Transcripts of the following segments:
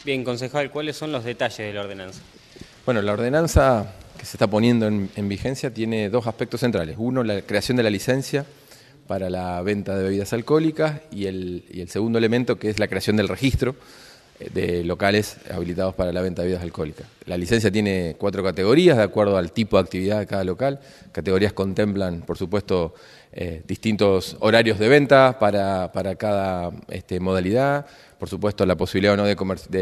Bien, concejal, ¿cuáles son los detalles de la ordenanza? Bueno, la ordenanza que se está poniendo en vigencia tiene dos aspectos centrales. Uno, la creación de la licencia para la venta de bebidas alcohólicas y el segundo elemento, que es la creación del registro de locales habilitados para la venta de bebidas alcohólicas. La licencia tiene 4 categorías de acuerdo al tipo de actividad de cada local. Categorías contemplan, por supuesto, distintos horarios de venta para cada modalidad. Por supuesto, la posibilidad o no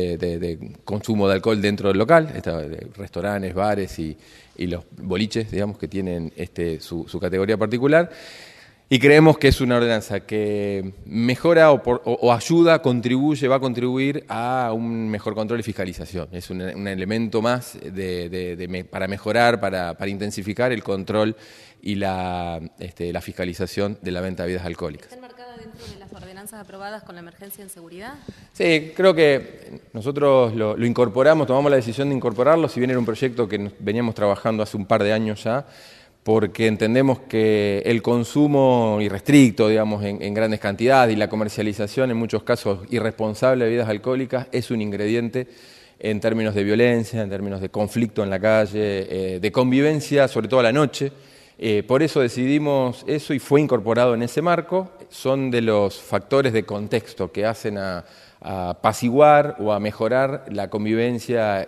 de consumo de alcohol dentro del local, restaurantes, bares y los boliches, digamos, que tienen su categoría particular. Y creemos que es una ordenanza que mejora o ayuda, va a contribuir a un mejor control y fiscalización. Es un elemento más para mejorar, para intensificar el control y la fiscalización de la venta de bebidas alcohólicas. ¿Está enmarcada dentro de las ordenanzas aprobadas con la emergencia en seguridad? Sí, creo que nosotros lo incorporamos, tomamos la decisión de incorporarlo, si bien era un proyecto que veníamos trabajando hace un par de años ya, porque entendemos que el consumo irrestricto, digamos, en grandes cantidades y la comercialización, en muchos casos irresponsable de bebidas alcohólicas, es un ingrediente en términos de violencia, en términos de conflicto en la calle, de convivencia, sobre todo a la noche. Por eso decidimos eso y fue incorporado en ese marco. Son de los factores de contexto que hacen a apaciguar o a mejorar la convivencia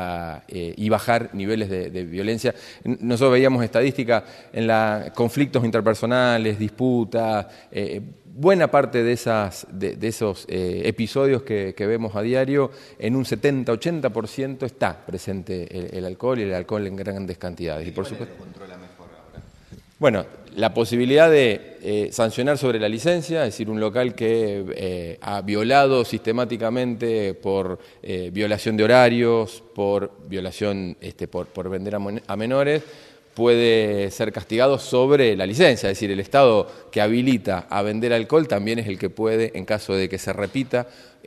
y bajar niveles de violencia. Nosotros veíamos estadísticas en conflictos interpersonales, disputas, buena parte de esos episodios que vemos a diario, en un 70-80% está presente el alcohol y el alcohol en grandes cantidades. Y por supuesto, controla mejor ahora. Bueno, la posibilidad de sancionar sobre la licencia, es decir, un local que ha violado sistemáticamente por violación de horarios, por violación por vender a menores, puede ser castigado sobre la licencia. Es decir, el Estado que habilita a vender alcohol también es el que puede, en caso de que se repita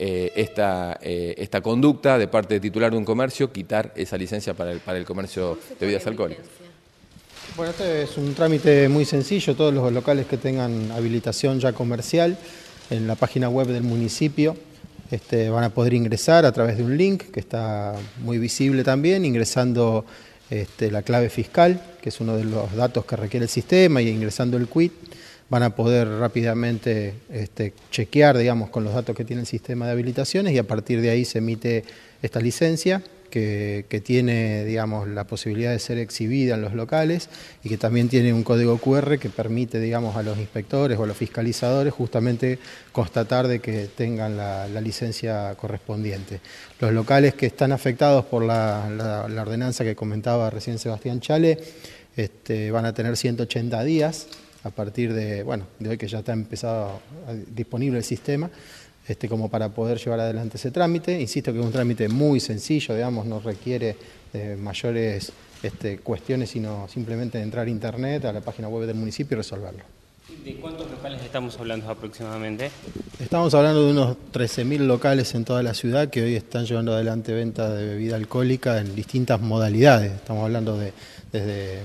esta conducta de parte del titular de un comercio, quitar esa licencia para el comercio de bebidas alcohólicas. Bueno, este es un trámite muy sencillo. Todos los locales que tengan habilitación ya comercial en la página web del municipio van a poder ingresar a través de un link que está muy visible también, ingresando la clave fiscal, que es uno de los datos que requiere el sistema, y ingresando el quit van a poder rápidamente chequear, digamos, con los datos que tiene el sistema de habilitaciones, y a partir de ahí se emite esta licencia que tiene, digamos, la posibilidad de ser exhibida en los locales y que también tiene un código QR que permite, digamos, a los inspectores o a los fiscalizadores justamente constatar de que tengan la licencia correspondiente. Los locales que están afectados por la ordenanza que comentaba recién Sebastián Chale van a tener 180 días a partir de hoy, que ya está disponible el sistema, como para poder llevar adelante ese trámite. Insisto que es un trámite muy sencillo, digamos, no requiere mayores cuestiones, sino simplemente entrar a internet, a la página web del municipio y resolverlo. ¿De cuántos locales estamos hablando aproximadamente? Estamos hablando de unos 13.000 locales en toda la ciudad que hoy están llevando adelante venta de bebida alcohólica en distintas modalidades. Estamos hablando desde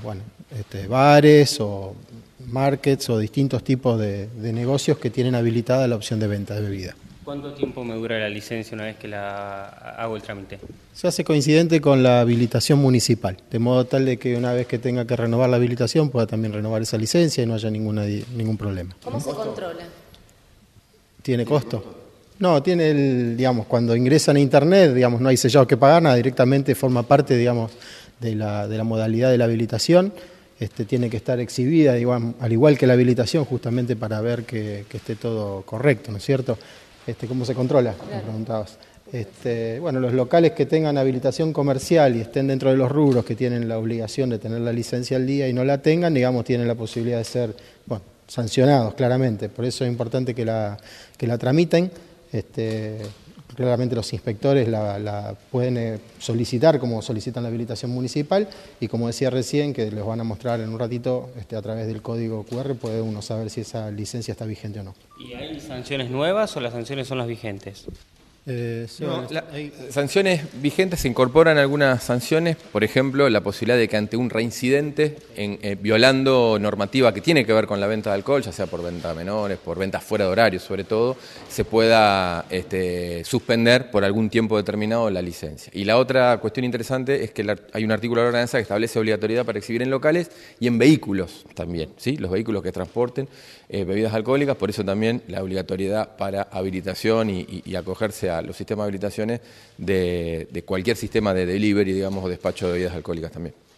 bares o markets o distintos tipos de negocios que tienen habilitada la opción de venta de bebida. ¿Cuánto tiempo me dura la licencia una vez que la hago el trámite? Se hace coincidente con la habilitación municipal, de modo tal de que una vez que tenga que renovar la habilitación pueda también renovar esa licencia y no haya ningún problema. ¿Cómo se controla? ¿Tiene costo? No, tiene cuando ingresan a internet, digamos, no hay sellado que pagar nada, directamente forma parte, digamos, de la modalidad de la habilitación. Tiene que estar exhibida, al igual que la habilitación, justamente para ver que esté todo correcto, ¿no es cierto? ¿Cómo se controla? Claro. Me preguntabas. Los locales que tengan habilitación comercial y estén dentro de los rubros que tienen la obligación de tener la licencia al día y no la tengan, digamos, tienen la posibilidad de ser sancionados, claramente. Por eso es importante que la tramiten. Claramente los inspectores la pueden solicitar como solicitan la habilitación municipal, y como decía recién, que les van a mostrar en un ratito a través del código QR, puede uno saber si esa licencia está vigente o no. ¿Y hay sanciones nuevas o las sanciones son las vigentes? Seba, Sanciones vigentes, se incorporan algunas sanciones, por ejemplo, la posibilidad de que ante un reincidente violando normativa que tiene que ver con la venta de alcohol, ya sea por venta a menores, por ventas fuera de horario sobre todo, se pueda suspender por algún tiempo determinado la licencia. Y la otra cuestión interesante es que hay un artículo de la ordenanza que establece obligatoriedad para exhibir en locales y en vehículos también, ¿sí? Los vehículos que transporten bebidas alcohólicas, por eso también la obligatoriedad para habilitación y acogerse a los sistemas de habilitaciones de cualquier sistema de delivery, digamos, o despacho de bebidas alcohólicas también.